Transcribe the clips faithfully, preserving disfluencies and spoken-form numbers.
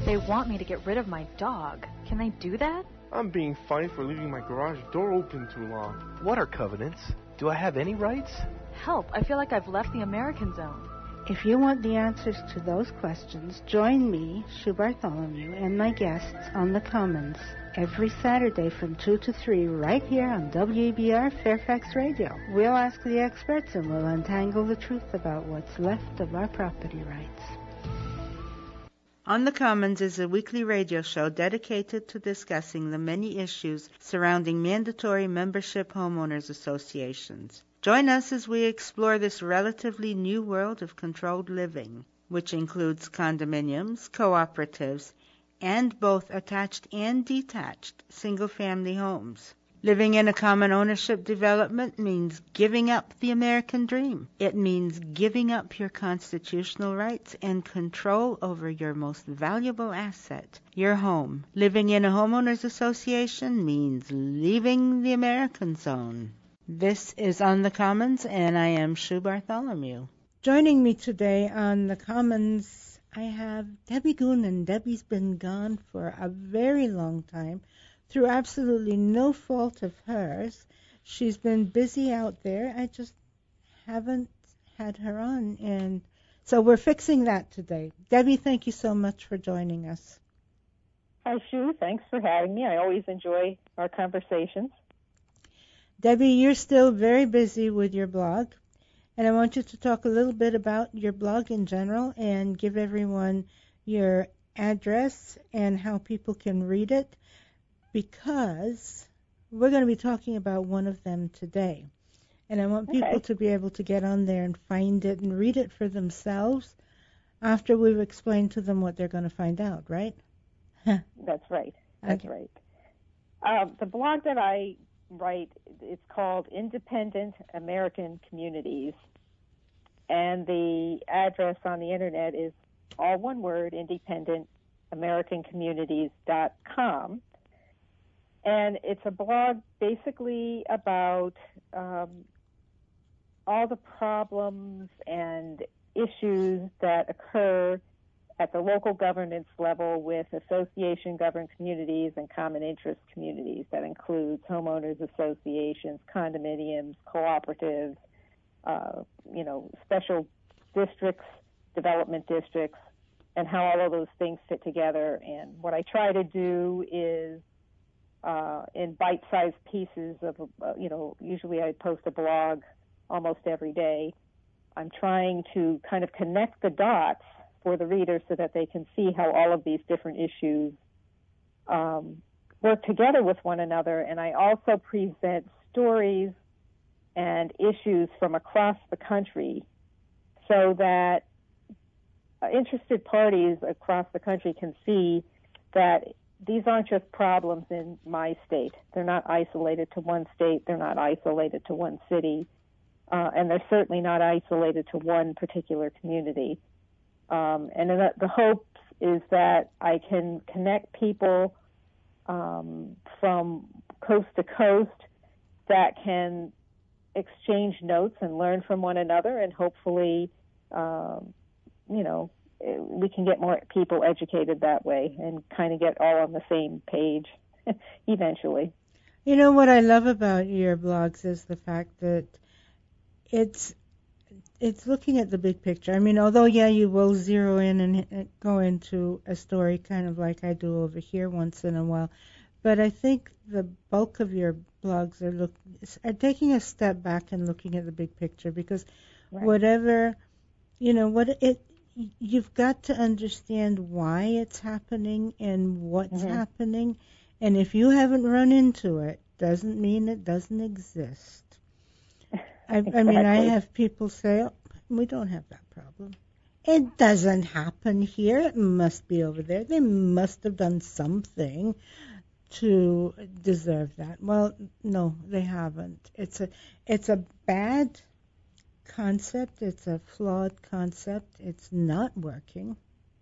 They want me to get rid of my dog. Can they do that? I'm being fined for leaving my garage door open too long. What are covenants? Do I have any rights? Help, I feel like I've left the American zone. If you want the answers to those questions, join me, Sue Bartholomew, and my guests on The Commons every Saturday from two to three right here on W A B R Fairfax Radio. We'll ask the experts and we'll untangle the truth about what's left of our property rights. On the Commons is a weekly radio show dedicated to discussing the many issues surrounding mandatory membership homeowners associations. Join us as we explore this relatively new world of controlled living, which includes condominiums, cooperatives, and both attached and detached single-family homes. Living in a common ownership development means giving up the American dream. It means giving up your constitutional rights and control over your most valuable asset, your home. Living in a homeowners association means leaving the American zone. This is On the Commons, and I am Sue Bartholomew. Joining me today on the Commons, I have Debbie Goonan. Debbie's been gone for a very long time. Through absolutely no fault of hers. She's been busy out there. I just haven't had her on. And so we're fixing that today. Debbie, thank you so much for joining us. Hi, Sue. Thanks for having me. I always enjoy our conversations. Debbie, you're still very busy with your blog. And I want you to talk a little bit about your blog in general and give everyone your address and how people can read it, because we're going to be talking about one of them today. And I want people okay. to be able to get on there and find it and read it for themselves after we've explained to them what they're going to find out, right? That's right. That's okay. right. Uh, the blog that I write, it's called Independent American Communities. And the address on the internet is all one word, independent american communities dot com. And it's a blog basically about um, all the problems and issues that occur at the local governance level with association-governed communities and common interest communities. That includes homeowners associations, condominiums, cooperatives, uh, you know, special districts, development districts, and how all of those things fit together. And what I try to do is Uh, in bite-sized pieces of, uh, you know, usually I post a blog almost every day. I'm trying to kind of connect the dots for the reader so that they can see how all of these different issues um, work together with one another. And I also present stories and issues from across the country so that uh, interested parties across the country can see that these aren't just problems in my state. They're not isolated to one state. They're not isolated to one city. Uh, and they're certainly not isolated to one particular community. Um, and the, the hope is that I can connect people um, from coast to coast that can exchange notes and learn from one another, and hopefully, um, you know, we can get more people educated that way and kind of get all on the same page eventually. You know, what I love about your blogs is the fact that it's it's looking at the big picture. I mean, although, yeah, you will zero in and, and go into a story kind of like I do over here once in a while, but I think the bulk of your blogs are, look, are taking a step back and looking at the big picture, because right. whatever, you know, what it you've got to understand why it's happening and what's mm-hmm. happening. And if you haven't run into it, doesn't mean it doesn't exist. I, exactly. I mean, I have people say, oh, we don't have that problem. It doesn't happen here. It must be over there. They must have done something to deserve that. Well, no, they haven't. It's a, it's a bad concept. It's a flawed concept. It's not working.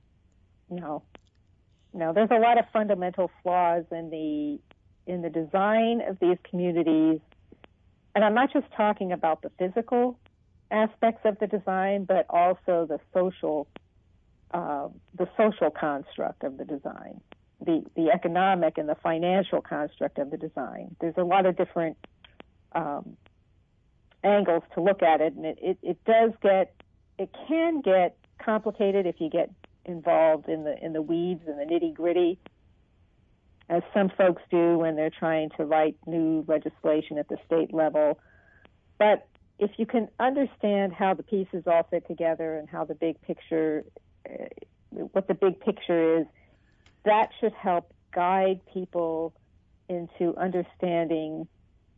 No, no. There's a lot of fundamental flaws in the in the design of these communities, and I'm not just talking about the physical aspects of the design, but also the social uh, the social construct of the design, the, the economic and the financial construct of the design. There's a lot of different um, angles to look at it, and it, it, it does get, it can get complicated if you get involved in the in the weeds and the nitty gritty, as some folks do when they're trying to write new legislation at the state level. But if you can understand how the pieces all fit together and how the big picture, uh, what the big picture is, that should help guide people into understanding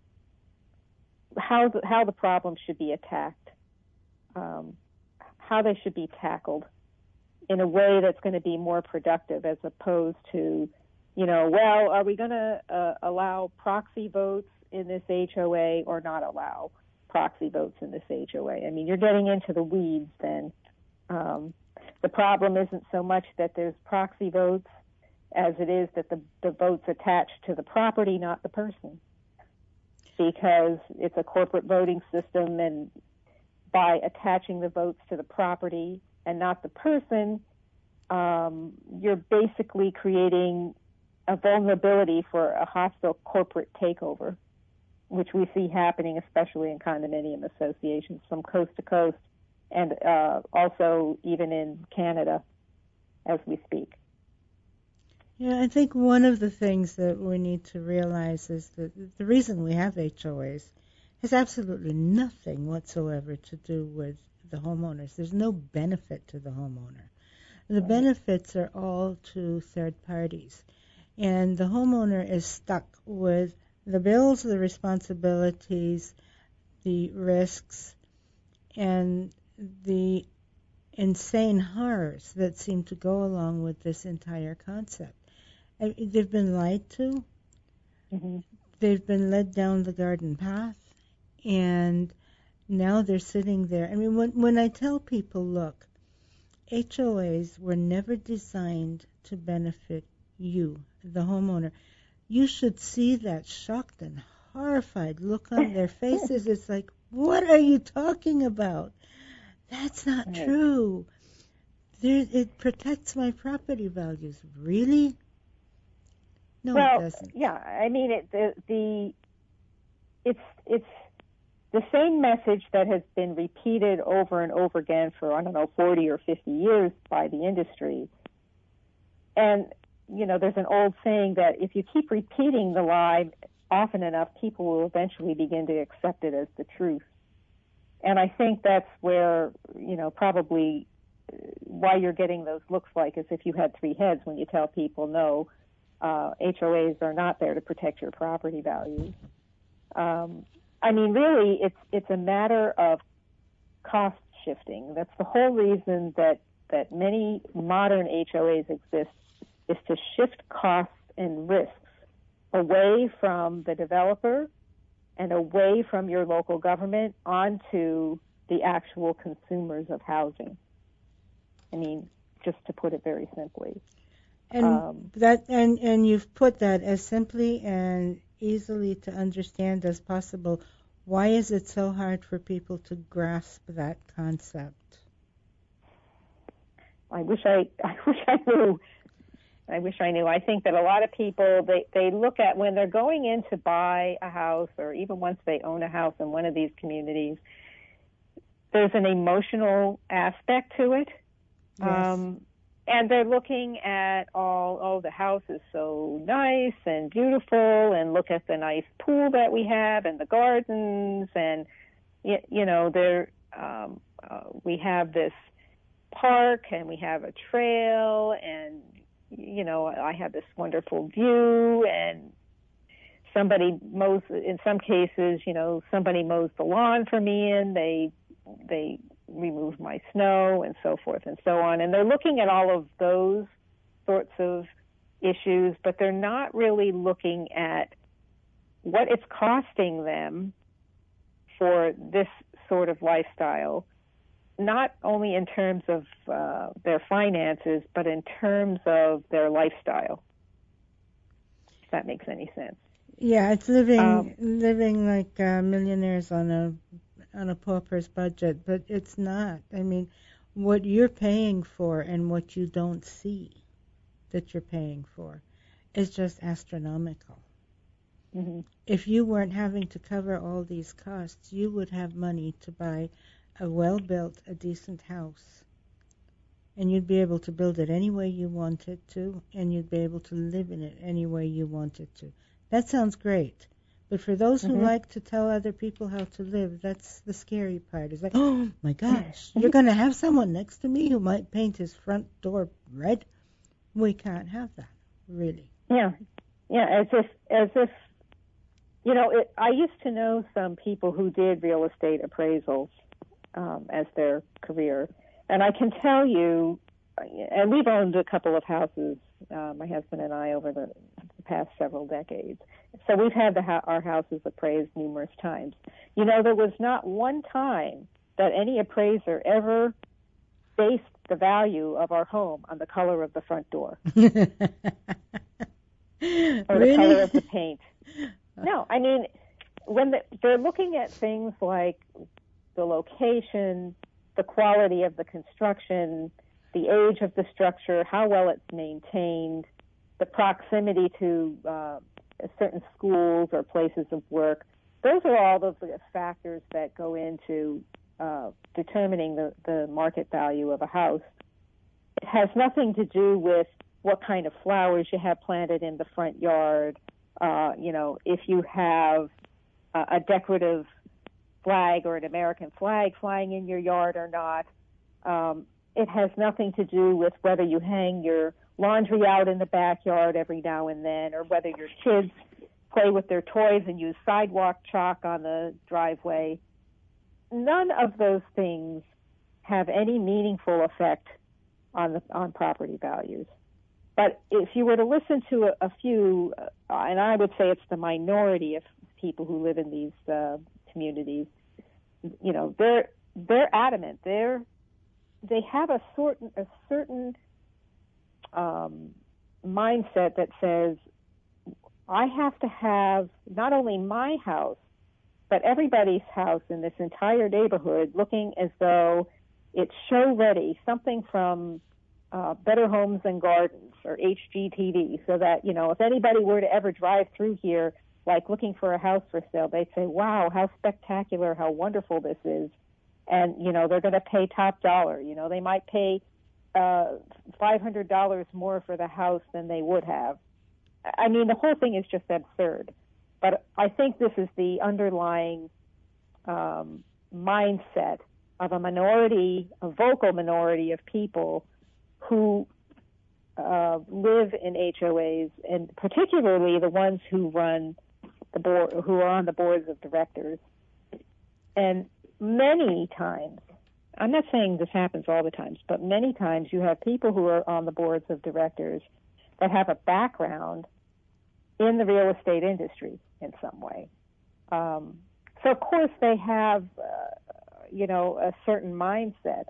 how the, how the problem should be attacked, um, how they should be tackled in a way that's going to be more productive, as opposed to, you know, well, are we going to uh, allow proxy votes in this H O A or not allow proxy votes in this H O A? I mean, you're getting into the weeds then. Um, the problem isn't so much that there's proxy votes as it is that the, the votes attached to the property, not the person, because it's a corporate voting system, and by attaching the votes to the property and not the person, um, you're basically creating a vulnerability for a hostile corporate takeover, which we see happening especially in condominium associations from coast to coast, and uh, also even in Canada as we speak. Yeah, I think one of the things that we need to realize is that the reason we have H O As has absolutely nothing whatsoever to do with the homeowners. There's no benefit to the homeowner. The benefits are all to third parties. And the homeowner is stuck with the bills, the responsibilities, the risks, and the insane horrors that seem to go along with this entire concept. I, they've been lied to. Mm-hmm. They've been led down the garden path. And now they're sitting there. I mean, when, when I tell people, look, H O As were never designed to benefit you, the homeowner. You should see that shocked and horrified look on their faces. It's like, what are you talking about? That's not right. true. There, it protects my property values. Really? No, well, it doesn't. Yeah, I mean, it, the, the it's it's the same message that has been repeated over and over again for, I don't know, forty or fifty years by the industry. And, you know, there's an old saying that if you keep repeating the lie often enough, people will eventually begin to accept it as the truth. And I think that's where, you know, probably why you're getting those looks like as if you had three heads when you tell people, no, uh, H O As are not there to protect your property values. Um, I mean, really, it's it's a matter of cost shifting. That's the whole reason that, that many modern H O As exist, is to shift costs and risks away from the developer and away from your local government onto the actual consumers of housing. I mean, just to put it very simply. And um, that and, and you've put that as simply and easily to understand as possible. Why is it so hard for people to grasp that concept? I wish I, I wish I knew. I wish I knew. I think that a lot of people, they, they look at when they're going in to buy a house, or even once they own a house in one of these communities, there's an emotional aspect to it. Yes. Um, and they're looking at all, oh, the house is so nice and beautiful, and look at the nice pool that we have and the gardens, and, you, you know, there um, uh, we have this park and we have a trail, and, you know, I have this wonderful view, and somebody mows, in some cases, you know, somebody mows the lawn for me, and they, they remove my snow, and so forth and so on. And they're looking at all of those sorts of issues, but they're not really looking at what it's costing them for this sort of lifestyle, not only in terms of uh, their finances, but in terms of their lifestyle, if that makes any sense. Yeah, it's living Um, living like uh, millionaires on a on a pauper's budget, but it's not. I mean, what you're paying for and what you don't see that you're paying for is just astronomical. Mm-hmm. If you weren't having to cover all these costs, you would have money to buy a well-built, a decent house. And you'd be able to build it any way you wanted to, and you'd be able to live in it any way you wanted to. That sounds great. But for those who Mm-hmm. like to tell other people how to live, that's the scary part. It's like, oh my gosh, you're going to have someone next to me who might paint his front door red? We can't have that, really. Yeah, yeah, as if, as if, you know, it, I used to know some people who did real estate appraisals um, as their career, and I can tell you, and we've owned a couple of houses, uh, my husband and I, over the, the past several decades. So we've had the, our houses appraised numerous times. You know, there was not one time that any appraiser ever based the value of our home on the color of the front door or Really? the color of the paint. No, I mean, when the, they're looking at things like the location, the quality of the construction, the age of the structure, how well it's maintained, the proximity to uh, certain schools or places of work, those are all the factors that go into uh, determining the, the market value of a house. It has nothing to do with what kind of flowers you have planted in the front yard, uh, you know, if you have uh, a decorative flag or an American flag flying in your yard or not. Um, it has nothing to do with whether you hang your laundry out in the backyard every now and then, or whether your kids play with their toys and use sidewalk chalk on the driveway. None of those things have any meaningful effect on the on property values. But if you were to listen to a, a few, uh, and I would say it's the minority of people who live in these uh, communities, you know, they're they're adamant. They're they have a certain a certain um, mindset that says, I have to have not only my house, but everybody's house in this entire neighborhood looking as though it's show ready, something from uh, Better Homes and Gardens or H G T V, so that, you know, if anybody were to ever drive through here, like looking for a house for sale, they'd say, wow, how spectacular, how wonderful this is. And, you know, they're going to pay top dollar. You know, they might pay uh, five hundred dollars more for the house than they would have. I mean, the whole thing is just absurd. But I think this is the underlying um, mindset of a minority, a vocal minority of people who uh, live in H O As, and particularly the ones who run the board, who are on the boards of directors. And many times, I'm not saying this happens all the times, but many times you have people who are on the boards of directors that have a background in the real estate industry in some way. Um, so, of course, they have, uh, you know, a certain mindset.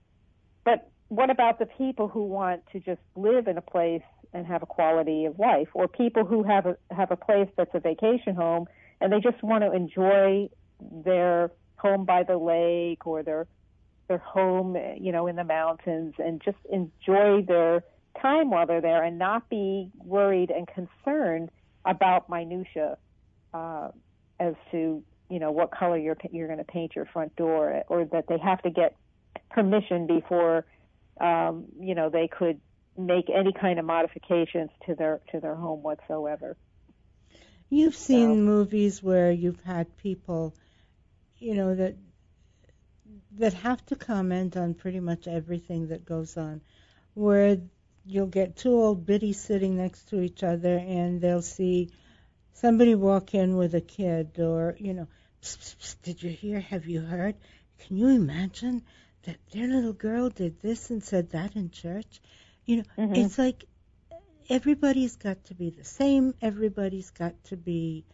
But what about the people who want to just live in a place and have a quality of life, or people who have a, have a place that's a vacation home and they just want to enjoy their home by the lake or their their home, you know, in the mountains, and just enjoy their time while they're there and not be worried and concerned about minutia uh, as to, you know, what color you're you're going to paint your front door, or that they have to get permission before, um, you know, they could make any kind of modifications to their to their home whatsoever. You've seen So. movies where you've had people, you know, that that have to comment on pretty much everything that goes on, where you'll get two old biddies sitting next to each other and they'll see somebody walk in with a kid, or, you know, psst, psst, psst, did you hear, have you heard? Can you imagine that their little girl did this and said that in church? You know, Mm-hmm. it's like everybody's got to be the same. Everybody's got to be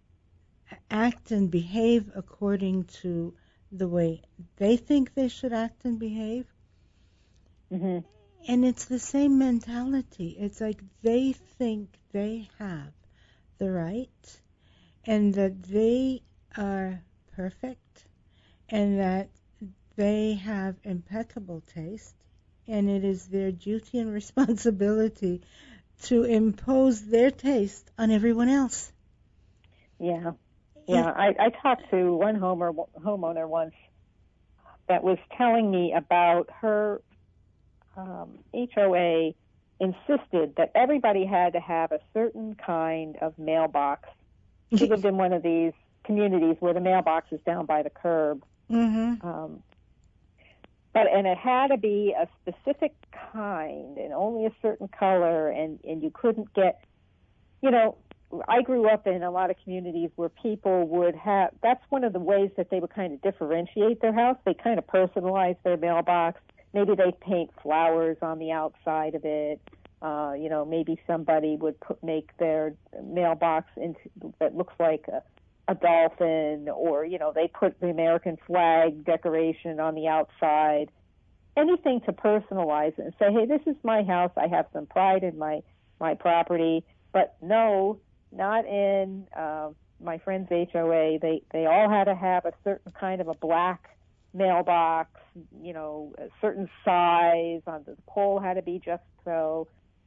act and behave according to the way they think they should act and behave. Mm-hmm. And it's the same mentality. It's like they think they have the right and that they are perfect and that they have impeccable taste, and it is their duty and responsibility to impose their taste on everyone else. Yeah. Yeah, I, I talked to one homer, homeowner once that was telling me about her um, H O A insisted that everybody had to have a certain kind of mailbox. She lived in one of these communities where the mailbox is down by the curb. Mm-hmm. Um, but and it had to be a specific kind and only a certain color, and, and you couldn't get, you know, I grew up in a lot of communities where people would have, that's one of the ways that they would kind of differentiate their house. They kind of personalize their mailbox. Maybe they paint flowers on the outside of it. Uh, you know, maybe somebody would put, make their mailbox into, that looks like a, a dolphin, or, you know, they put the American flag decoration on the outside. Anything to personalize it and say, hey, this is my house. I have some pride in my, my property. But no, not in uh, my friend's H O A. They they all had to have a certain kind of a black mailbox, you know, a certain size. On the pole had to be just so.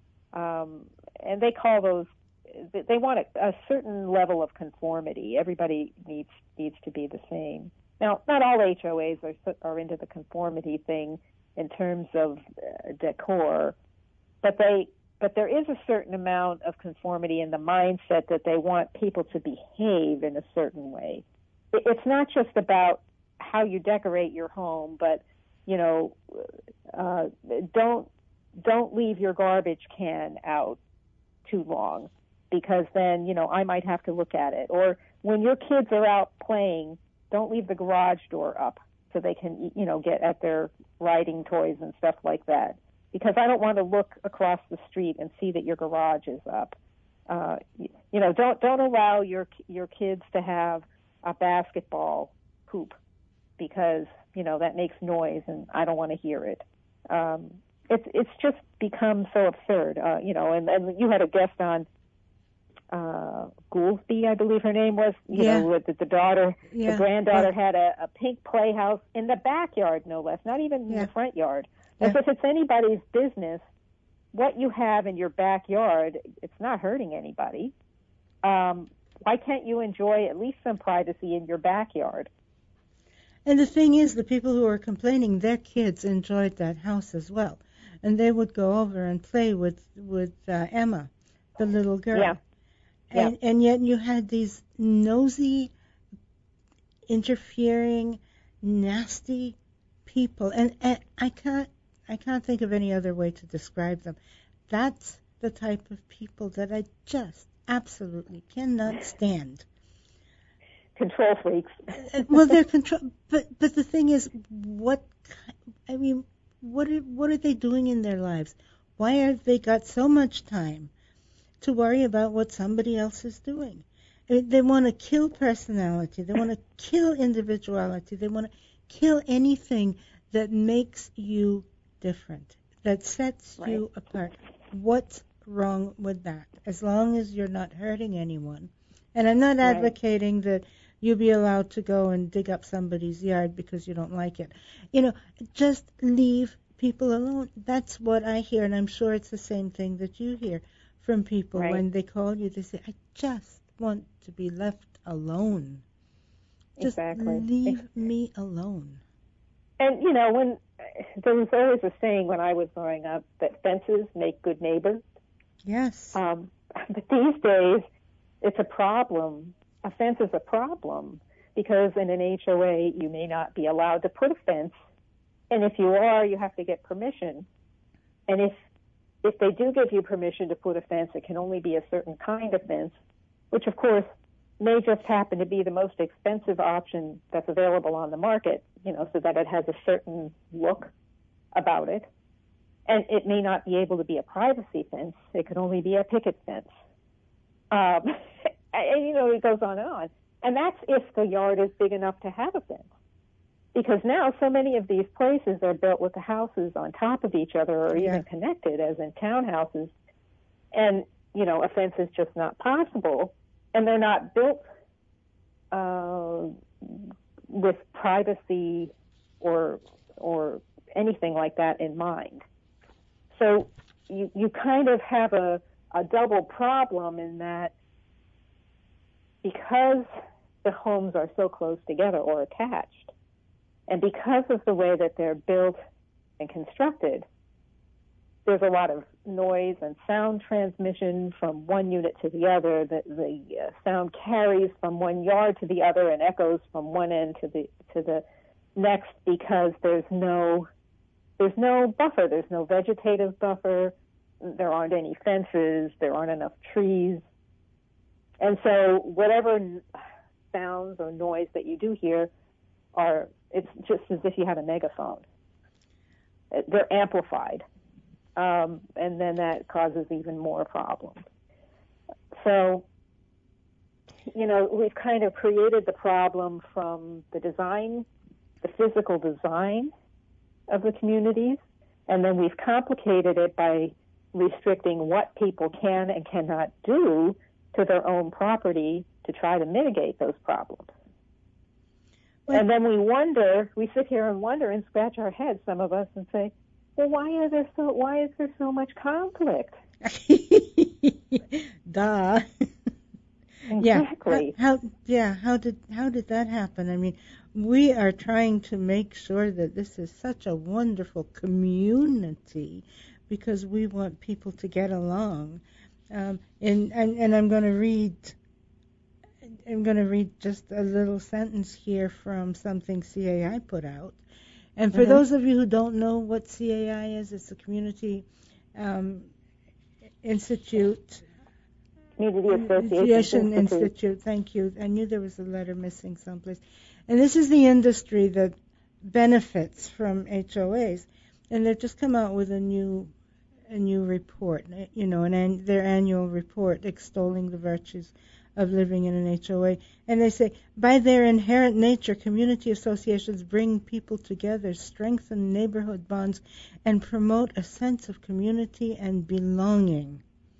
Um, and they call those. They want a, a certain level of conformity. Everybody needs needs to be the same. Now, not all H O As are are into the conformity thing in terms of uh, decor, but they. But there is a certain amount of conformity in the mindset that they want people to behave in a certain way. It's not just about how you decorate your home, but, you know, uh, don't don't leave your garbage can out too long, because then, you know, I might have to look at it. Or when your kids are out playing, don't leave the garage door up so they can, you know, get at their riding toys and stuff like that. Because I don't want to look across the street and see that your garage is up. Uh, you, you know, don't don't allow your your kids to have a basketball hoop, because, you know, that makes noise and I don't want to hear it. Um, it's it's just become so absurd. Uh, you know, and, and you had a guest on, uh, Goolsby, I believe her name was. You yeah. know, with the, the daughter, yeah. the granddaughter well, had a, a pink playhouse in the backyard, no less, not even yeah. in the front yard. Yeah. As if it's anybody's business, what you have in your backyard, it's not hurting anybody. Um, why can't you enjoy at least some privacy in your backyard? And the thing is, the people who are complaining, their kids enjoyed that house as well. And they would go over and play with, with uh, Emma, the little girl. Yeah. And, yeah. and yet you had these nosy, interfering, nasty people. And, and I can't I can't think of any other way to describe them. That's the type of people that I just absolutely cannot stand. Control freaks. Well, they're control, but but the thing is, what I mean, what are, what are they doing in their lives? Why have they got so much time to worry about what somebody else is doing? I mean, they want to kill personality. They want to kill individuality. They want to kill anything that makes you different, that sets right. you apart. What's wrong with that? As long as you're not hurting anyone. And I'm not right. advocating that you be allowed to go and dig up somebody's yard because you don't like it. You know, just leave people alone. That's what I hear, and I'm sure it's the same thing that you hear from people right. when they call you. They say, I just want to be left alone. Just exactly. leave me alone. And, you know, when there was always a saying when I was growing up that fences make good neighbors. Yes. Um, but these days, it's a problem. A fence is a problem because in an H O A, you may not be allowed to put a fence. And if you are, you have to get permission. And if if they do give you permission to put a fence, it can only be a certain kind of fence, which, of course, may just happen to be the most expensive option that's available on the market, you know, so that it has a certain look about it. And it may not be able to be a privacy fence. It could only be a picket fence. Um, and, you know, it goes on and on. And that's if the yard is big enough to have a fence. Because now so many of these places are built with the houses on top of each other or yeah. even connected, as in townhouses. And, you know, a fence is just not possible. And they're not built uh, with privacy or or anything like that in mind. So you you kind of have a, a double problem in that because the homes are so close together or attached, and because of the way that they're built and constructed, there's a lot of noise and sound transmission from one unit to the other. The, the uh, sound carries from one yard to the other and echoes from one end to the to the next because there's no there's no buffer. There's no vegetative buffer. There aren't any fences. There aren't enough trees. And so whatever sounds or noise that you do hear are, it's just as if you had a megaphone. They're amplified. Um, and then that causes even more problems. So, you know, we've kind of created the problem from the design, the physical design of the communities, and then we've complicated it by restricting what people can and cannot do to their own property to try to mitigate those problems. Well, and then we wonder, we sit here and wonder and scratch our heads, some of us, and say, well, why is there so why is there so much conflict? Duh. Exactly. Yeah. How, how yeah, how did how did that happen? I mean, we are trying to make sure that this is such a wonderful community because we want people to get along. Um, and, and and I'm going to read I'm going to read just a little sentence here from something C A I put out. And for mm-hmm. those of you who don't know what C A I is, it's a Community um, Institute. Community Association Institute. Institute. Thank you. I knew there was a letter missing someplace. And this is the industry that benefits from H O As. And they've just come out with a new a new report, you know, an, an, their annual report extolling the virtues of living in an H O A. And they say, by their inherent nature, community associations bring people together, strengthen neighborhood bonds, and promote a sense of community and belonging.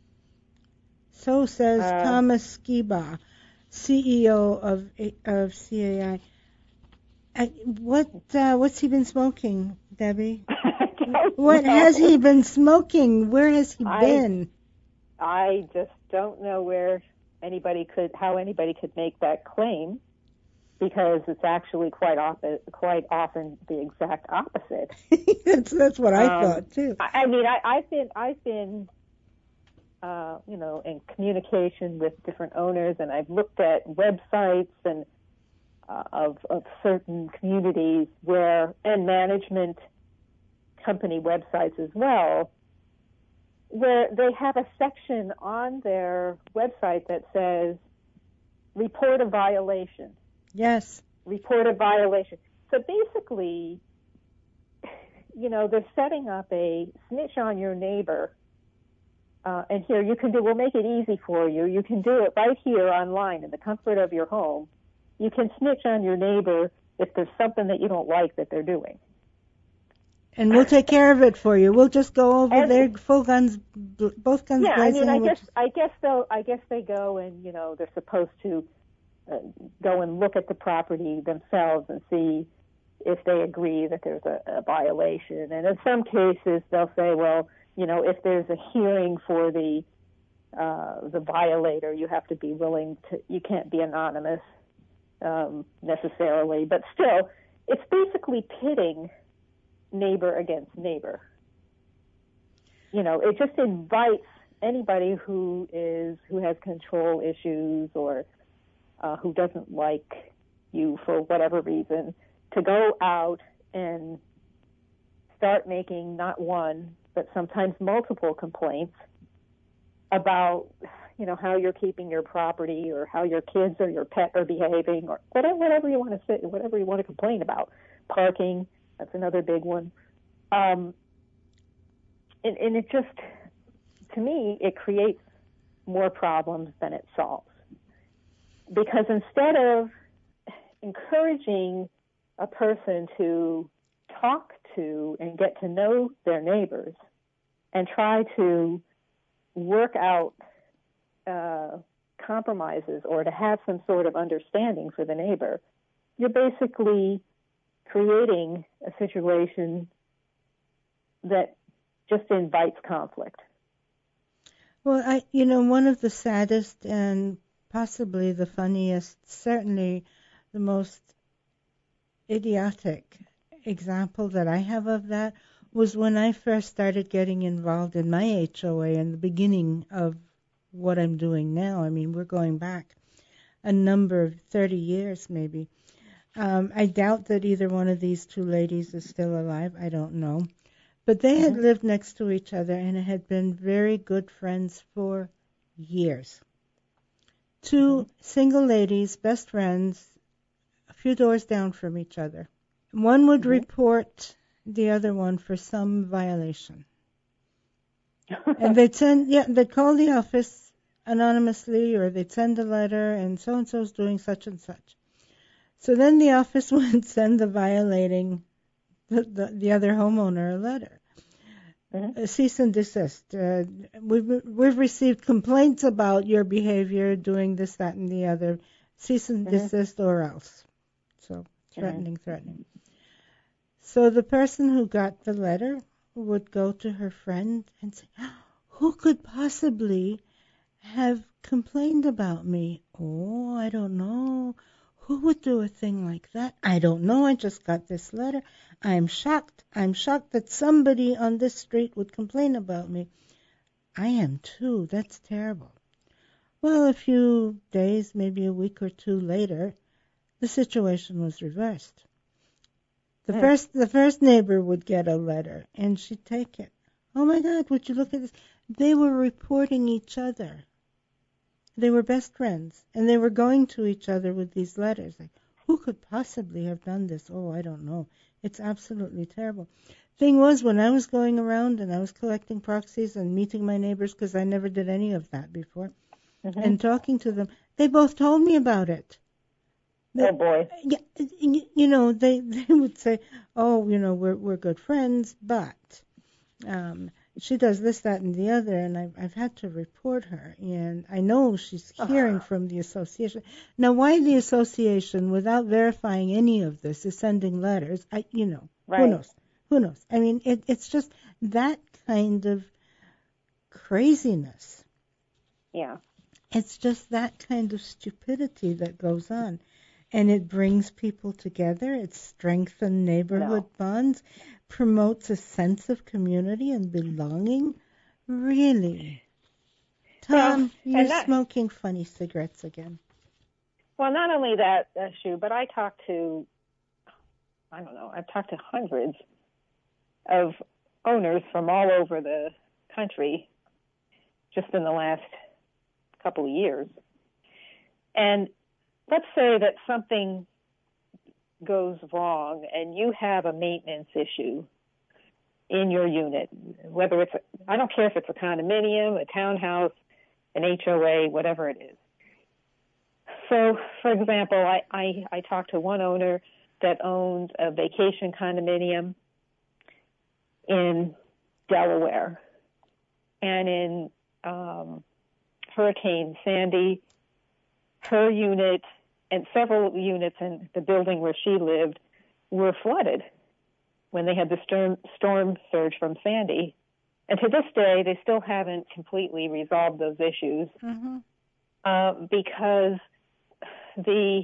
So says uh, Thomas Skiba, C E O of of C A I. I what uh, what's he been smoking, Debbie? What know. has he been smoking? Where has he I, been? I just don't know where anybody could, how anybody could make that claim, because it's actually quite often, quite often the exact opposite. that's that's what I um, thought too. I, I mean, I, I've been I've been, uh, you know, in communication with different owners, and I've looked at websites and uh, of of certain communities where and management company websites as well, where they have a section on their website that says, report a violation. Yes. Report a violation. So basically, you know, they're setting up a snitch on your neighbor. Uh, and here you can do, we'll make it easy for you. You can do it right here online in the comfort of your home. You can snitch on your neighbor if there's something that you don't like that they're doing. And we'll take care of it for you. We'll just go over and, there, full guns, both guns yeah, blazing. I mean, I we'll guess just... I guess they'll I guess they go and, you know, they're supposed to uh, go and look at the property themselves and see if they agree that there's a, a violation. And in some cases, they'll say, well, you know, if there's a hearing for the uh, the violator, you have to be willing to. You can't be anonymous um, necessarily, but still, it's basically pitting neighbor against neighbor. You know, it just invites anybody who is who has control issues or uh, who doesn't like you for whatever reason to go out and start making not one but sometimes multiple complaints about, you know, how you're keeping your property or how your kids or your pet are behaving or whatever whatever you want to say, whatever you want to complain about. Parking. That's another big one. Um, and, and it just, to me, it creates more problems than it solves. Because instead of encouraging a person to talk to and get to know their neighbors and try to work out uh, compromises or to have some sort of understanding for the neighbor, you're basically creating a situation that just invites conflict. Well, I, you know, one of the saddest and possibly the funniest, certainly the most idiotic example that I have of that was when I first started getting involved in my H O A in the beginning of what I'm doing now. I mean, we're going back a number of thirty years maybe. Um, I doubt that either one of these two ladies is still alive. I don't know. But they had Mm-hmm. lived next to each other and had been very good friends for years. Two Mm-hmm. single ladies, best friends, a few doors down from each other. One would Mm-hmm. report the other one for some violation. And they'd send, yeah, they'd call the office anonymously, or they'd send a letter, and so-and-so's doing such and such. So then the office would send the violating, the, the, the other homeowner a letter. Mm-hmm. A cease and desist. Uh, we've, we've received complaints about your behavior, doing this, that, and the other. Cease and Mm-hmm. desist or else. So threatening, mm-hmm. threatening. So the person who got the letter would go to her friend and say, who could possibly have complained about me? Oh, I don't know. Who would do a thing like that? I don't know. I just got this letter. I'm shocked. I'm shocked that somebody on this street would complain about me. I am too. That's terrible. Well, a few days, maybe a week or two later, the situation was reversed. The Hmm. first the first neighbor would get a letter, and she'd take it. Oh, my God, would you look at this? They were reporting each other. They were best friends, and they were going to each other with these letters. Like, who could possibly have done this? Oh, I don't know. It's absolutely terrible. Thing was, when I was going around and I was collecting proxies and meeting my neighbors, because I never did any of that before, Mm-hmm. and talking to them, they both told me about it. They, Oh boy. Yeah, you know, they, they would say, oh, you know, we're we're good friends, but um, she does this, that, and the other, and I've, I've had to report her, and I know she's hearing from the association. Now, why the association, without verifying any of this, is sending letters, I, you know, Right. who knows? Who knows? I mean, it, it's just that kind of craziness. Yeah. It's just that kind of stupidity that goes on. And it brings people together. It strengthens neighborhood No. bonds, promotes a sense of community and belonging. Really? Tom, Well, you're and that- smoking funny cigarettes again. Well, not only that, uh, Shu, but I talked to, I don't know, I've talked to hundreds of owners from all over the country just in the last couple of years. And let's say that something goes wrong and you have a maintenance issue in your unit, whether it's, a, I don't care if it's a condominium, a townhouse, an H O A, whatever it is. So, for example, I, I, I talked to one owner that owned a vacation condominium in Delaware. And in um, Hurricane Sandy, her unit and several units in the building where she lived were flooded when they had the storm, storm surge from Sandy. And to this day, they still haven't completely resolved those issues Mm-hmm. uh, because the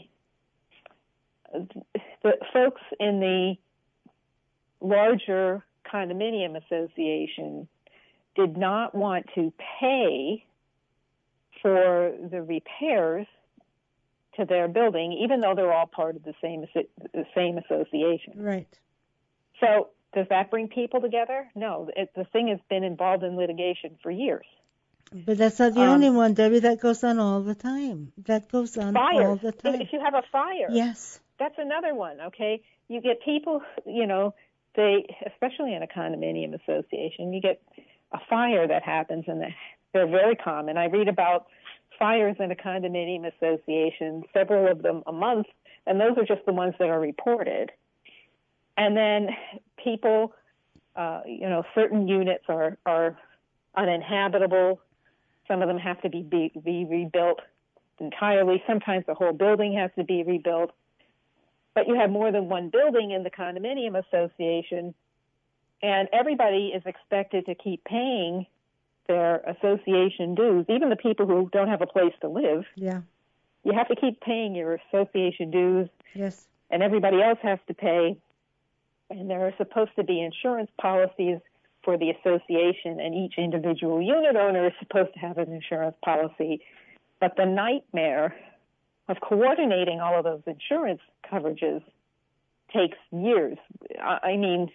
the folks in the larger condominium association did not want to pay for the repairs to their building, even though they're all part of the same the same association. Right. So does that bring people together? No. It, the thing has been involved in litigation for years. But that's not the Um, only one, Debbie. That goes on all the time. That goes on Fires. all the time. If you have a fire, Yes. that's another one, okay? You get people, you know, they, especially in a condominium association, you get a fire that happens, and they're very common. I read about fires in a condominium association, several of them a month, and those are just the ones that are reported. And then people, uh, you know, certain units are, are uninhabitable. Some of them have to be, be, be rebuilt entirely. Sometimes the whole building has to be rebuilt. but you have more than one building in the condominium association, and everybody is expected to keep paying their association dues, even the people who don't have a place to live. Yeah. You have to keep paying your association dues, Yes. and everybody else has to pay. And there are supposed to be insurance policies for the association, and each individual unit owner is supposed to have an insurance policy. But the nightmare of coordinating all of those insurance coverages takes years. I mean,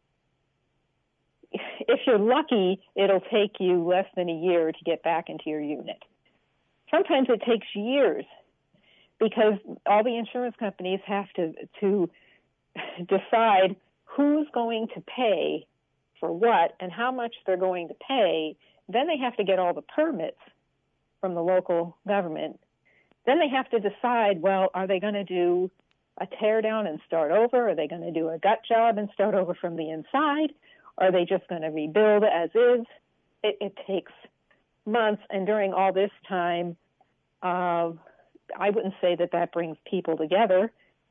if you're lucky, it'll take you less than a year to get back into your unit. Sometimes it takes years because all the insurance companies have to, to decide who's going to pay for what and how much they're going to pay. Then they have to get all the permits from the local government. Then they have to decide, well, are they going to do a tear down and start over? Are they going to do a gut job and start over from the inside? Are they just going to rebuild as is? It, it takes months, and during all this time, uh, I wouldn't say that that brings people together.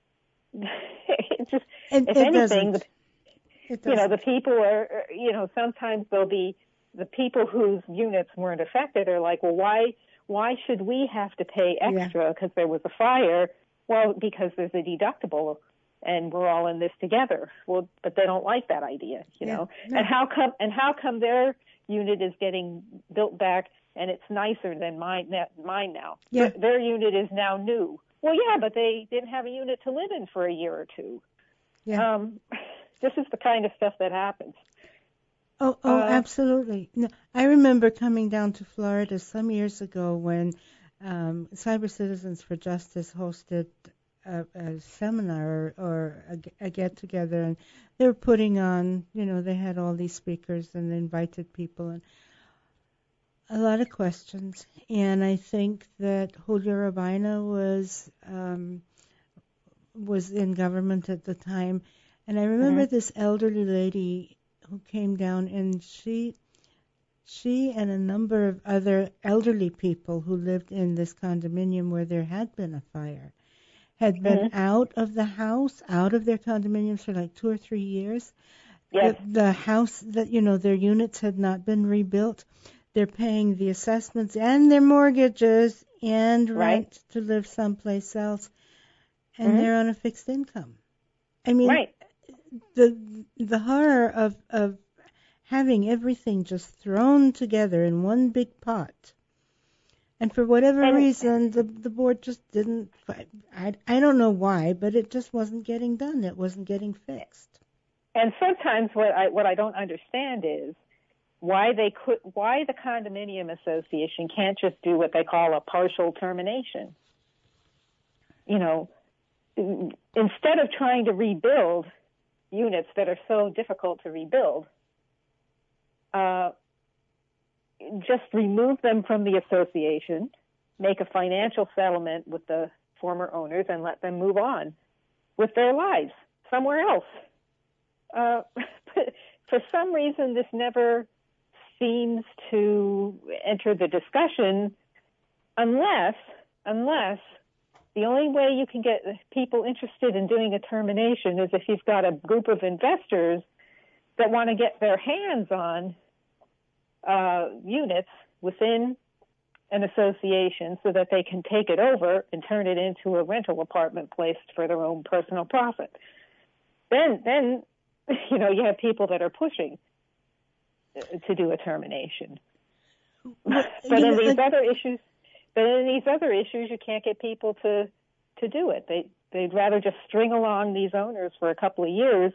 it just, It, if it anything, the, It you know, doesn't. the people are, you know, sometimes there'll be the people whose units weren't affected are like, well, why, why should we have to pay extra because there was a fire? Well, because there's a deductible, and we're all in this together. Well, but they don't like that idea, you Yeah, know. no. And how come? And how come their unit is getting built back and it's nicer than mine? Mine now. Yeah. Their, their unit is now new. Well, yeah, but they didn't have a unit to live in for a year or two. Yeah. Um, this is the kind of stuff that happens. Oh, oh, Uh, absolutely. No, I remember coming down to Florida some years ago when um, Cyber Citizens for Justice hosted a, a seminar or, or a, a get-together, and they were putting on, you know, they had all these speakers and they invited people, and a lot of questions. And I think that Julio Rabina was um, was in government at the time, and I remember Mm-hmm. this elderly lady who came down, and she she and a number of other elderly people who lived in this condominium where there had been a fire had been Mhm. out of the house, out of their condominiums for like two or three years. Yes. The, the house that, you know, their units had not been rebuilt. They're paying the assessments and their mortgages and Right. rent to live someplace else, and Mhm. they're on a fixed income. I mean, Right. the the horror of of having everything just thrown together in one big pot, and for whatever And- reason, the the board just didn't. I I don't know why, but it just wasn't getting done. It wasn't getting fixed. And sometimes what I what I don't understand is why they could why the condominium association can't just do what they call a partial termination. You know, instead of trying to rebuild units that are so difficult to rebuild, uh, just remove them from the association, make a financial settlement with the former owners, and let them move on with their lives somewhere else. Uh, for some reason, this never seems to enter the discussion unless, unless the only way you can get people interested in doing a termination is if you've got a group of investors that want to get their hands on uh, units within an association so that they can take it over and turn it into a rental apartment place for their own personal profit. Then, then, you know, you have people that are pushing to do a termination. Well, But you in know, these uh, other issues, but in these other issues, you can't get people to to do it. They they'd rather just string along these owners for a couple of years,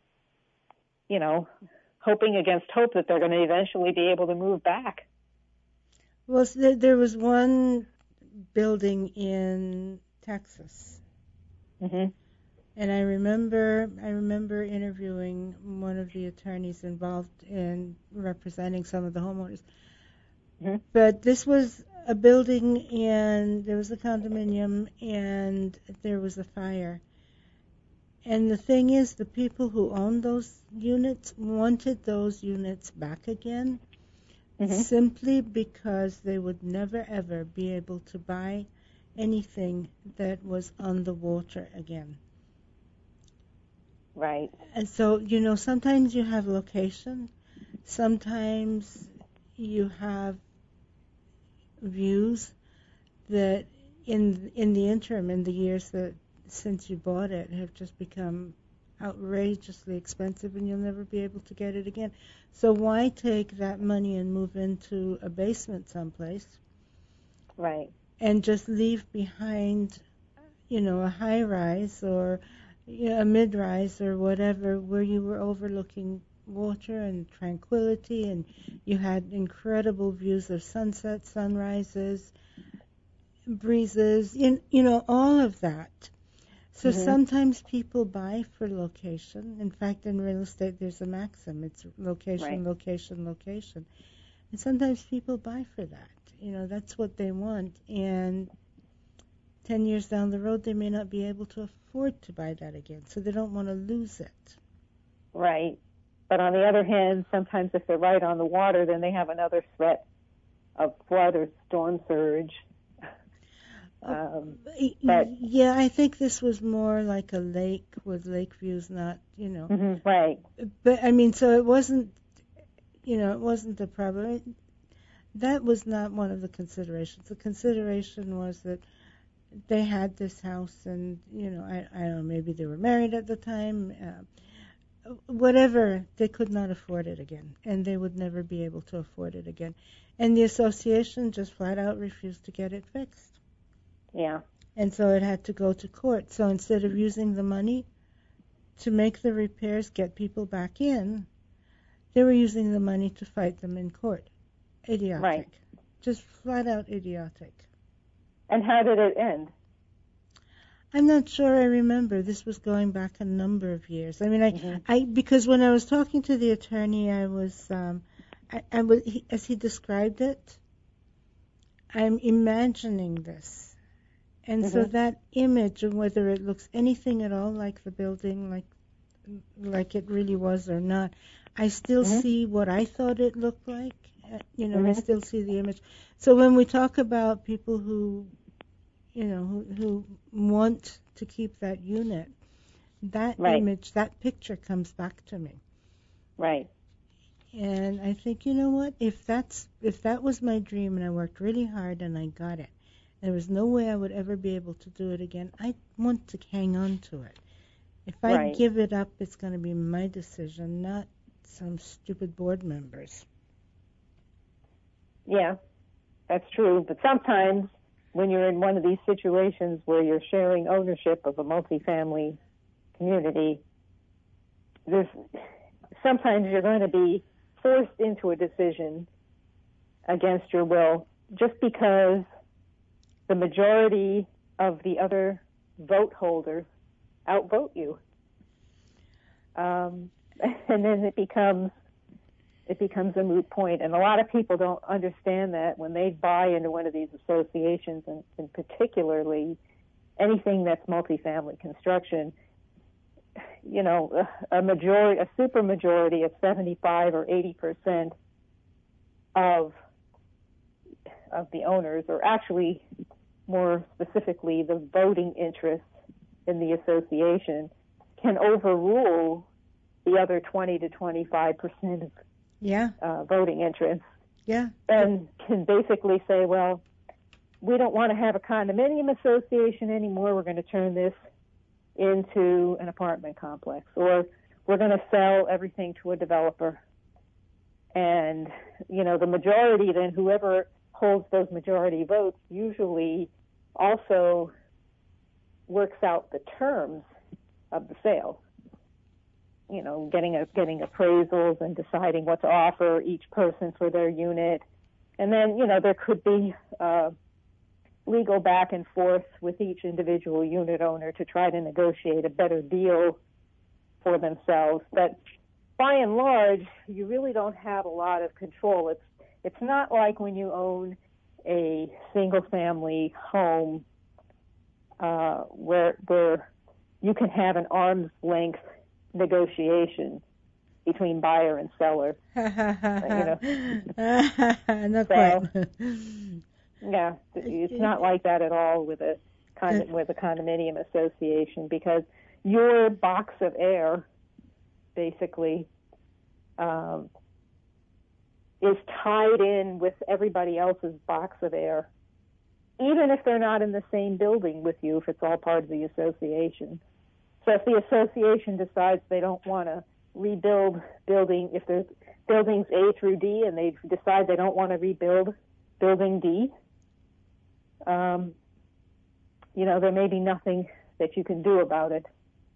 you know, hoping against hope that they're going to eventually be able to move back. Well, s- there, there was one building in Texas, Hmm. and I remember I remember interviewing one of the attorneys involved in representing some of the homeowners. Mhm. But this was a building, and there was a condominium, and there was a fire. And the thing is, the people who owned those units wanted those units back again, Mhm. simply because they would never ever be able to buy anything that was on the water again. Right. And so, you know, sometimes you have location, sometimes you have views that in in the interim, in the years that since you bought it, have just become outrageously expensive, and you'll never be able to get it again. So why take that money and move into a basement someplace? Right. And just leave behind, you know, a high rise or you know, a mid rise or whatever, where you were overlooking water and tranquility, and you had incredible views of sunset, sunrises, breezes, you, you know, all of that. So Mm-hmm. sometimes people buy for location. In fact, in real estate, there's a maxim. It's location, Right. location, location. And sometimes people buy for that. You know, that's what they want. And ten years down the road, they may not be able to afford to buy that again. So they don't want to lose it. Right. But on the other hand, sometimes if they're right on the water, then they have another threat of flood or storm surge. Um, but yeah, I think this was more like a lake with lake views, not, you know. mm-hmm, right. But, I mean, so it wasn't, you know, it wasn't a problem. It, that was not one of the considerations. The consideration was that they had this house and, you know, I, I don't know, maybe they were married at the time. Uh, whatever, they could not afford it again, and they would never be able to afford it again. And the association just flat out refused to get it fixed. Yeah. And so it had to go to court. So instead of using the money to make the repairs, get people back in, they were using the money to fight them in court. Idiotic. Right. Just flat out idiotic. And how did it end? I'm not sure I remember. This was going back a number of years. I mean, I, Mm-hmm. I because when I was talking to the attorney, I was, um, I, I was he, as he described it, I'm imagining this. And Mm-hmm. so that image of whether it looks anything at all like the building, like like it really was or not, I still Mm-hmm. see what I thought it looked like. Uh, you know, I Mm-hmm. still see the image. So when we talk about people who, you know, who, who want to keep that unit, that Right. image, that picture comes back to me. Right. And I think, you know what? If that's if that was my dream and I worked really hard and I got it, there was no way I would ever be able to do it again. I want to hang on to it. If I Right. give it up, it's going to be my decision, not some stupid board members. Yeah, that's true. But sometimes when you're in one of these situations where you're sharing ownership of a multifamily community, there's sometimes you're going to be forced into a decision against your will just because the majority of the other vote holders outvote you. Um, and then it becomes it becomes a moot point. And a lot of people don't understand that when they buy into one of these associations, and, and particularly anything that's multifamily construction, you know, a, a majority, a super majority of seventy-five or eighty percent of of the owners, or actually more specifically the voting interests in the association, can overrule the other twenty to twenty-five percent of Yeah, uh, voting interests, yeah. and can basically say, well, we don't want to have a condominium association anymore. We're going to turn this into an apartment complex, or we're going to sell everything to a developer. And, you know, the majority, then whoever holds those majority votes usually also works out the terms of the sale. You know, getting a, getting appraisals and deciding what to offer each person for their unit. And then, you know, there could be uh, legal back and forth with each individual unit owner to try to negotiate a better deal for themselves. But by and large, you really don't have a lot of control. It's it's not like when you own a single-family home uh, where where you can have an arm's length negotiation between buyer and seller. you know. Not So, quite. Yeah, it's not like that at all with a con- with a condominium association, because your box of air, basically, um, is tied in with everybody else's box of air, even if they're not in the same building with you, if it's all part of the association. So if the association decides they don't want to rebuild building, if there's buildings A through D and they decide they don't want to rebuild building D, um, you know, there may be nothing that you can do about it.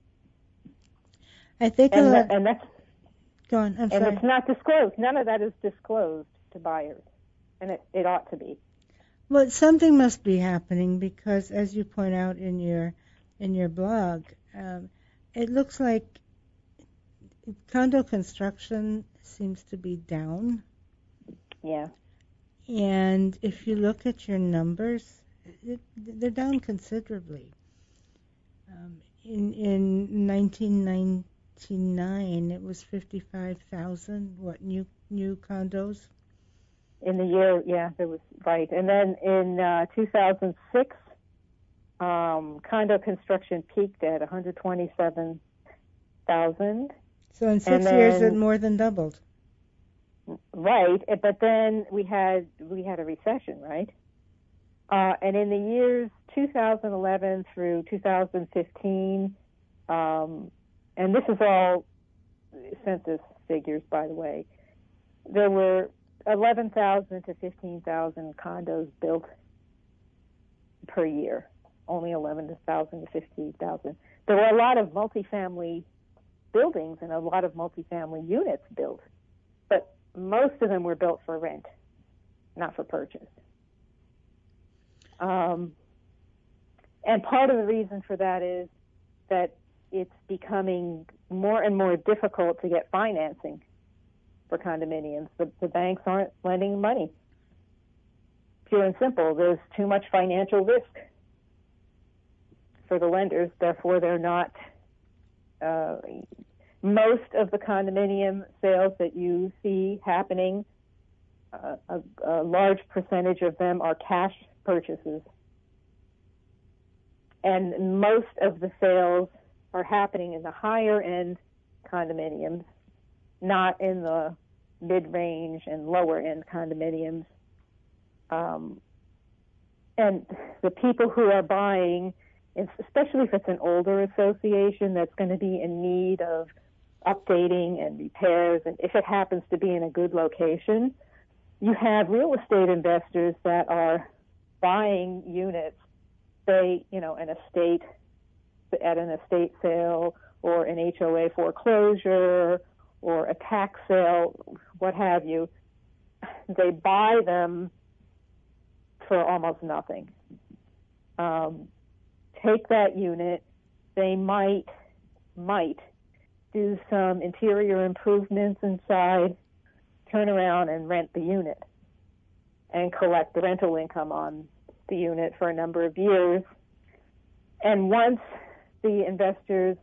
I think and, a that, lot, and that's go on. I'm and sorry. it's not disclosed. None of that is disclosed to buyers, and it, it ought to be. Well, something must be happening because, as you point out in your in your blog, um, it looks like condo construction seems to be down. Yeah. And if you look at your numbers, it, they're down considerably. Um, in in nineteen ninety-nine, it was fifty-five thousand. What new new condos? In the year, yeah, there was right. And then in uh, two thousand six, um, condo construction peaked at one hundred twenty-seven thousand. So in six then, years, it more than doubled. Right, but then we had we had a recession, right? Uh, and in the years two thousand eleven through two thousand fifteen, um, and this is all census figures, by the way, there were eleven thousand to fifteen thousand condos built per year. Only eleven thousand to fifteen thousand. There were a lot of multifamily buildings and a lot of multifamily units built, but most of them were built for rent, not for purchase. Um, and part of the reason for that is that it's becoming more and more difficult to get financing for condominiums. The, the banks aren't lending money. Pure and simple, there's too much financial risk for the lenders, therefore they're not... Uh, most of the condominium sales that you see happening, uh, a, a large percentage of them are cash purchases. And most of the sales are happening in the higher end condominiums, not in the mid-range and lower end condominiums. Um, and the people who are buying, especially if it's an older association that's going to be in need of updating and repairs, and if it happens to be in a good location, you have real estate investors that are buying units, say, you know, an estate, at an estate sale or an H O A foreclosure or a tax sale, what have you. They buy them for almost nothing. Um, take that unit, they might, might do some interior improvements inside, turn around and rent the unit and collect the rental income on the unit for a number of years. And once the investors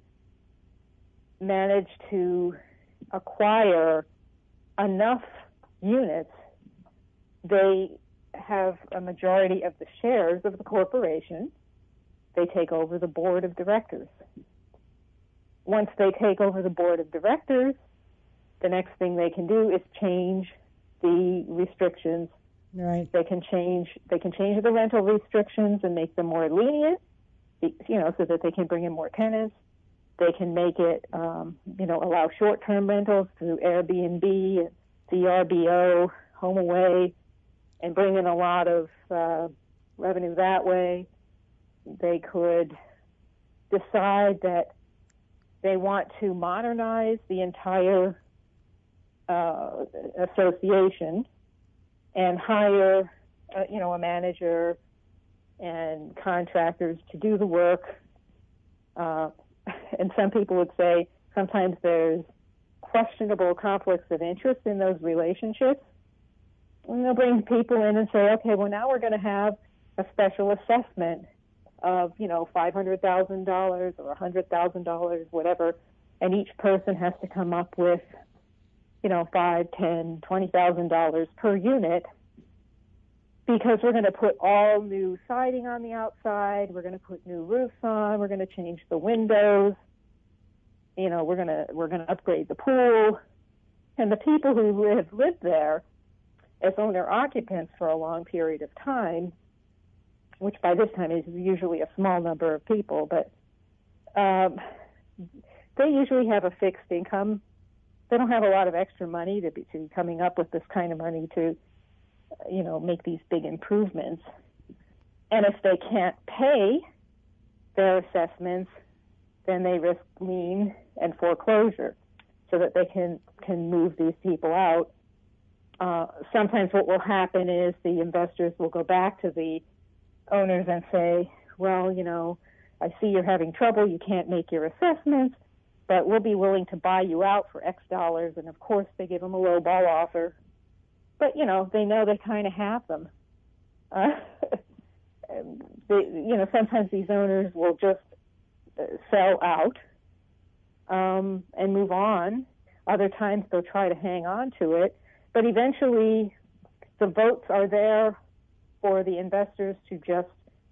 manage to acquire enough units, they have a majority of the shares of the corporation. They take over the board of directors. Once they take over the board of directors, the next thing they can do is change the restrictions. Right. They can change. They can change the rental restrictions and make them more lenient, you know, so that they can bring in more tenants. They can make it, um, you know, allow short-term rentals through Airbnb and V R B O, HomeAway, and bring in a lot of uh, revenue that way. They could decide that they want to modernize the entire uh, association and hire, uh, you know, a manager and contractors to do the work. Uh, and some people would say sometimes there's questionable conflicts of interest in those relationships. And they'll bring people in and say, okay, well, now we're going to have a special assessment of, you know, five hundred thousand dollars or one hundred thousand dollars, whatever, and each person has to come up with, you know, five, ten, twenty thousand dollars per unit, because we're going to put all new siding on the outside, we're going to put new roofs on, we're going to change the windows, you know, we're gonna we're gonna upgrade the pool, and the people who have lived there as owner occupants for a long period of time, which by this time is usually a small number of people, but um, they usually have a fixed income. They don't have a lot of extra money to be, to be coming up with this kind of money to, you know, make these big improvements. And if they can't pay their assessments, then they risk lien and foreclosure so that they can, can move these people out. Uh, sometimes what will happen is the investors will go back to the owners and say, well, you know, I see you're having trouble, you can't make your assessments, but we'll be willing to buy you out for X dollars. And of course they give them a low ball offer. But, you know, they know they kind of have them. Uh, they, you know, sometimes these owners will just uh, sell out um, and move on. Other times they'll try to hang on to it. But eventually the votes are there for the investors to just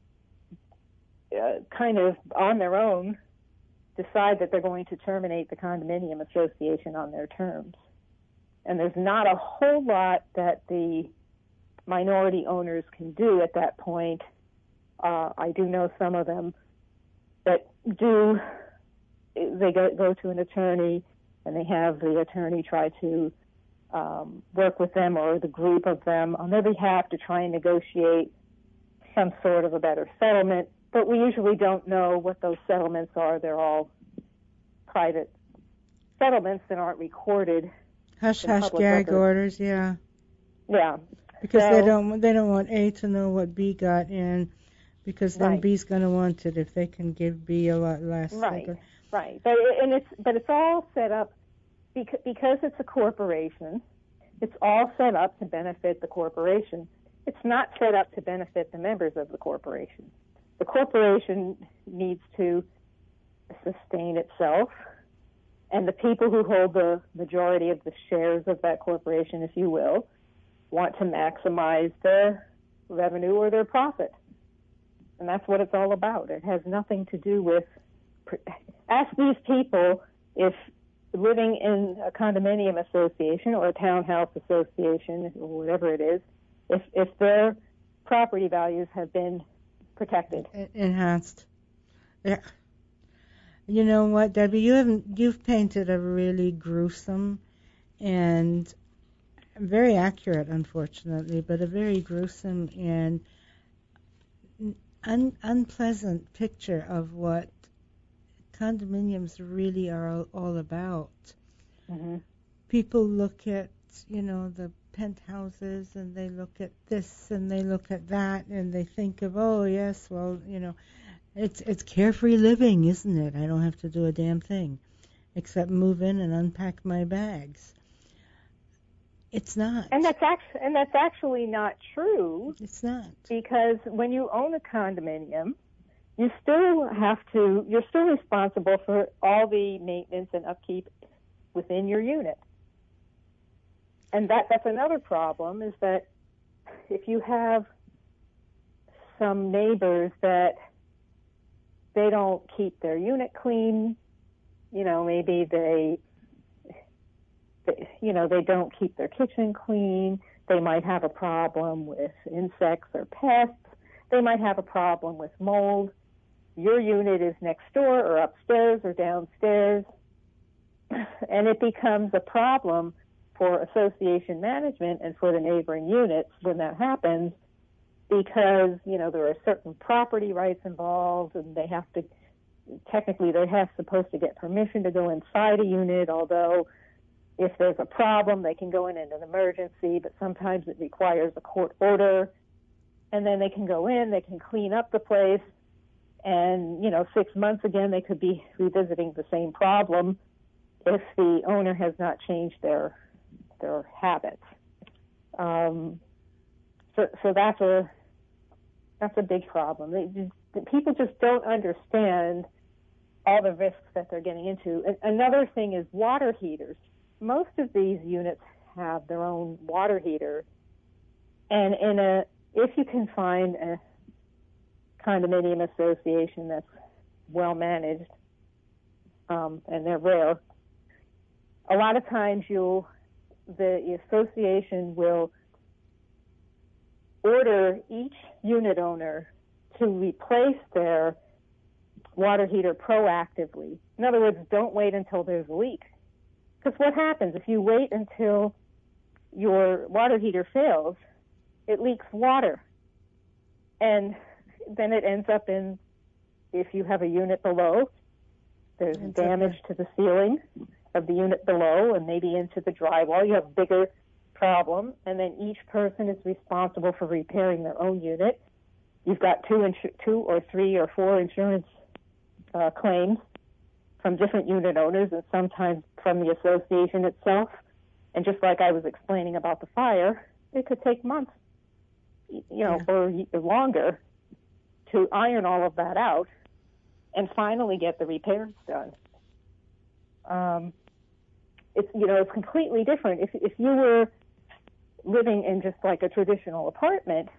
uh, kind of on their own decide that they're going to terminate the condominium association on their terms. And there's not a whole lot that the minority owners can do at that point. Uh, I do know some of them that do, they go, go to an attorney and they have the attorney try to um, work with them or the group of them on their behalf to try and negotiate some sort of a better settlement. But we usually don't know what those settlements are. They're all private settlements that aren't recorded. Hush, hush, gag record. Orders, yeah. Yeah. Because so, they don't they don't want A to know what B got in, because then right. B's going to want it if they can give B a lot less. Right, right. But and it's but it's all set up because because it's a corporation. It's all set up to benefit the corporation. It's not set up to benefit the members of the corporation. The corporation needs to sustain itself. And the people who hold the majority of the shares of that corporation, if you will, want to maximize their revenue or their profit. And that's what it's all about. It has nothing to do with... Ask these people if living in a condominium association or a townhouse association or whatever it is, if, if their property values have been protected. Enhanced. Yeah. You know what, Debbie? You haven't. You've painted a really gruesome and very accurate, unfortunately, but a very gruesome and un, unpleasant picture of what condominiums really are all, all about. Mm-hmm. People look at, you know, the penthouses, and they look at this, and they look at that, and they think of, oh yes, well, you know. It's it's carefree living, isn't it? I don't have to do a damn thing except move in and unpack my bags. It's not. And that's actually and that's actually not true. It's not. Because when you own a condominium, you still have to you're still responsible for all the maintenance and upkeep within your unit. And that that's another problem, is that if you have some neighbors that they don't keep their unit clean, you know, maybe they, they, you know, they don't keep their kitchen clean. They might have a problem with insects or pests. They might have a problem with mold. Your unit is next door or upstairs or downstairs, and it becomes a problem for association management and for the neighboring units when that happens, because, you know, there are certain property rights involved, and they have to, technically they have supposed to get permission to go inside a unit, although if there's a problem, they can go in in an emergency, but sometimes it requires a court order, and then they can go in, they can clean up the place, and, you know, six months again, they could be revisiting the same problem if the owner has not changed their their habits. Um, so, so that's a That's a big problem. They just, people just don't understand all the risks that they're getting into. And another thing is water heaters. Most of these units have their own water heater, and in a if you can find a condominium association that's well managed, um, and they're rare. A lot of times you'll, the association will order each unit owner to replace their water heater proactively. In other words, don't wait until there's a leak. Because what happens if you wait until your water heater fails, it leaks water. And then it ends up in, if you have a unit below, there's It's damage okay. to the ceiling of the unit below and maybe into the drywall. You have a bigger problem, and then each person is responsible for repairing their own unit. You've got two, insu- two or three or four insurance uh, claims from different unit owners and sometimes from the association itself. And just like I was explaining about the fire, it could take months, you know, Yeah. or y- longer to iron all of that out and finally get the repairs done. Um, it's, you know, it's completely different. If, if you were living in just like a traditional apartment,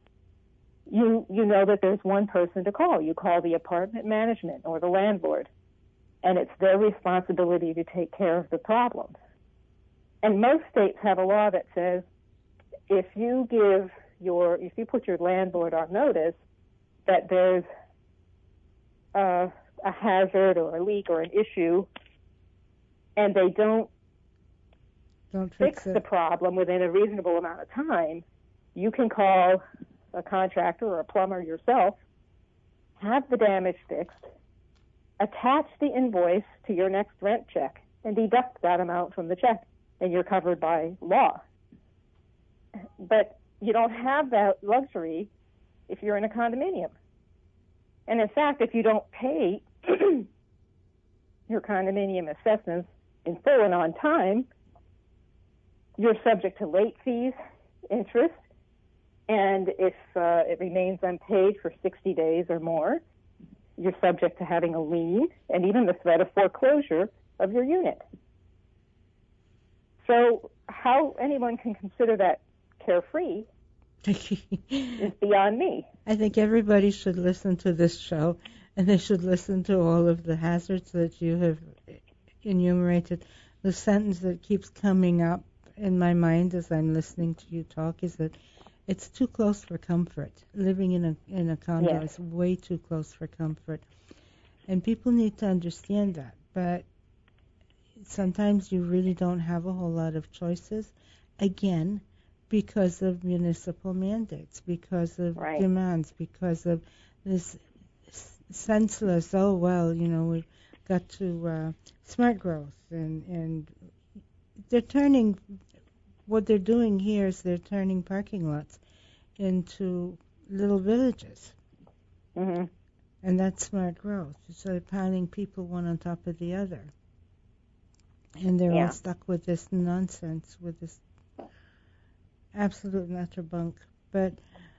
you, you know that there's one person to call. You call the apartment management or the landlord, and it's their responsibility to take care of the problems. And most states have a law that says if you give your, if you put your landlord on notice that there's uh, a hazard or a leak or an issue, and they don't Don't fix fix it. the problem within a reasonable amount of time, you can call a contractor or a plumber yourself, have the damage fixed, attach the invoice to your next rent check, and deduct that amount from the check, and you're covered by law. But you don't have that luxury if you're in a condominium. And in fact, if you don't pay your condominium assessments in full and on time, you're subject to late fees, interest, and if uh, it remains unpaid for sixty days or more, you're subject to having a lien and even the threat of foreclosure of your unit. So how anyone can consider that carefree is beyond me. I think everybody should listen to this show, and they should listen to all of the hazards that you have enumerated. The sentence that keeps coming up in my mind as I'm listening to you talk is that it's too close for comfort. Living in a in a condo Yes. is way too close for comfort, and people need to understand that. But sometimes you really don't have a whole lot of choices. Again, because of municipal mandates, because of Right. demands, because of this s- senseless, oh, well, you know, we've got to uh, smart growth. And, and they're turning, what they're doing here is they're turning parking lots into little villages. Mm-hmm. And that's smart growth. So they're piling people one on top of the other. And they're Yeah. all stuck with this nonsense, with this absolute and utter bunk. But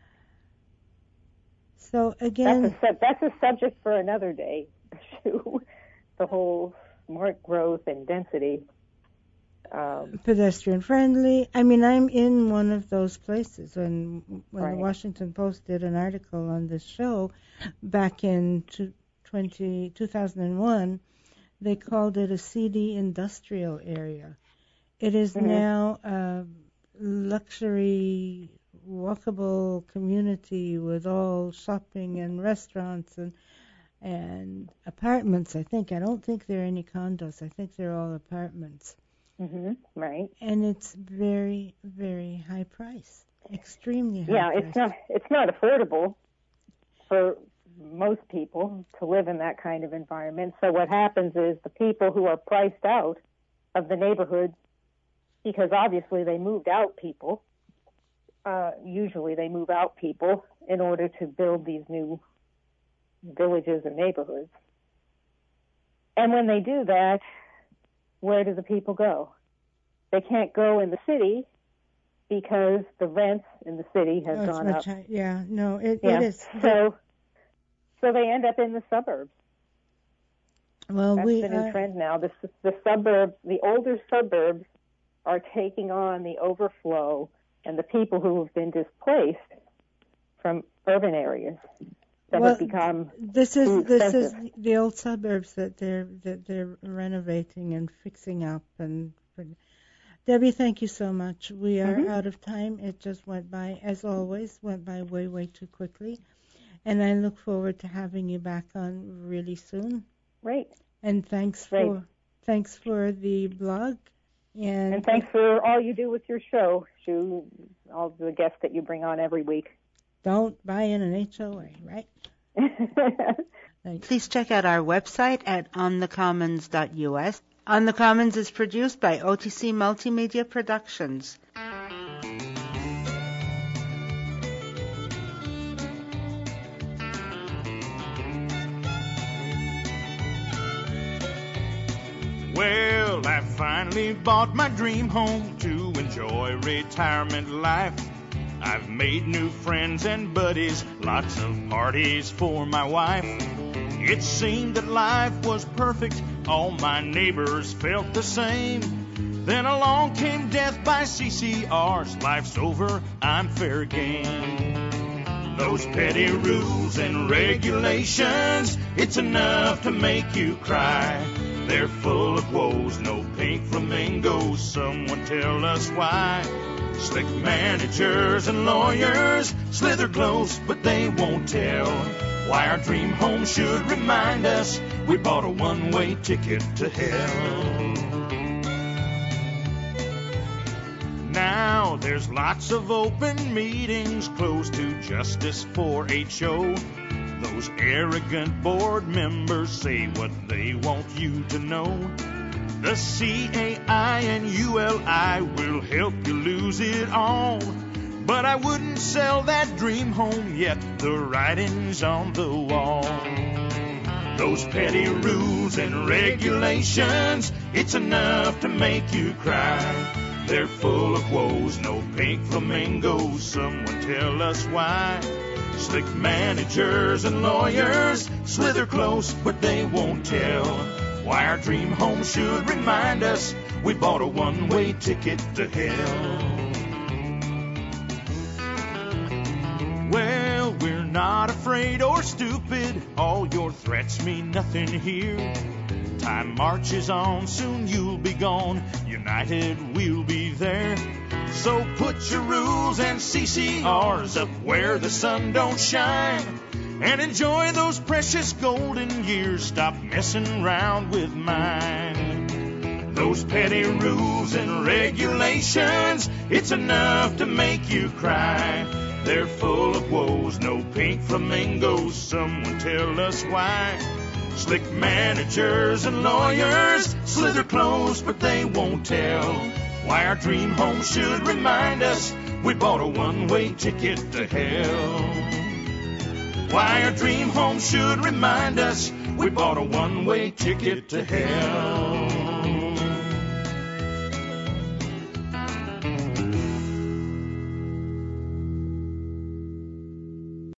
so again, That's a, sub- that's a subject for another day, the whole smart growth and density. Um, pedestrian friendly. I mean, I'm in one of those places. When when Right. the Washington Post did an article on this show back in two thousand one, they called it a seedy industrial area. It is Mhm. now a luxury, walkable community with all shopping and restaurants and and apartments. I think I don't think there are any condos. I think they're all apartments. mhm, right. And it's very, very high price, extremely high Yeah, price. it's not it's not affordable for most people to live in that kind of environment. So what happens is the people who are priced out of the neighborhoods, because obviously they moved out people, uh, usually they move out people in order to build these new villages or neighborhoods. And when they do that, where do the people go? They can't go in the city because the rents in the city have Oh, it's gone much up. high- yeah, no, it, Yeah. it is. So, so they end up in the suburbs. Well, That's we the new uh, trend now. The, the suburbs, the older suburbs, are taking on the overflow and the people who have been displaced from urban areas. that well, have become this is too this is expensive. the old suburbs that they're that they're renovating and fixing up. And Debbie, thank you so much. We are Mhm. out of time. It just went by, as always, went by way way too quickly. And I look forward to having you back on really soon. Great. And thanks Great. for thanks for the blog. And, And thanks for all you do with your show, Sue, all the guests that you bring on every week. Don't buy in an H O A, right? Please check out our website at on the commons dot U S. On the Commons is produced by O T C Multimedia Productions. Well, I finally bought my dream home to enjoy retirement life. I've made new friends and buddies, lots of parties for my wife. It seemed that life was perfect, all my neighbors felt the same. Then along came death by C C Rs, life's over, I'm fair game. Those petty rules and regulations, it's enough to make you cry. They're full of woes, no pink flamingos, someone tell us why. Slick managers and lawyers slither close, but they won't tell why our dream home should remind us we bought a one-way ticket to hell. Now there's lots of open meetings closed to justice for H O. Those arrogant board members say what they want you to know. The C A I and U L I will help you lose it all. But I wouldn't sell that dream home yet, the writing's on the wall. Those petty rules and regulations, it's enough to make you cry. They're full of woes, no pink flamingos, someone tell us why. Slick managers and lawyers slither close, but they won't tell why our dream home should remind us we bought a one-way ticket to hell. Well, we're not afraid or stupid, all your threats mean nothing here. Time marches on, soon you'll be gone, united we'll be there. So put your rules and C C Rs up where the sun don't shine, and enjoy those precious golden years, stop messing around with mine. Those petty rules and regulations, it's enough to make you cry. They're full of woes, no pink flamingos, someone tell us why. Slick managers and lawyers slither close, but they won't tell why our dream home should remind us we bought a one-way ticket to hell. Why our dream home should remind us we bought a one-way ticket to hell.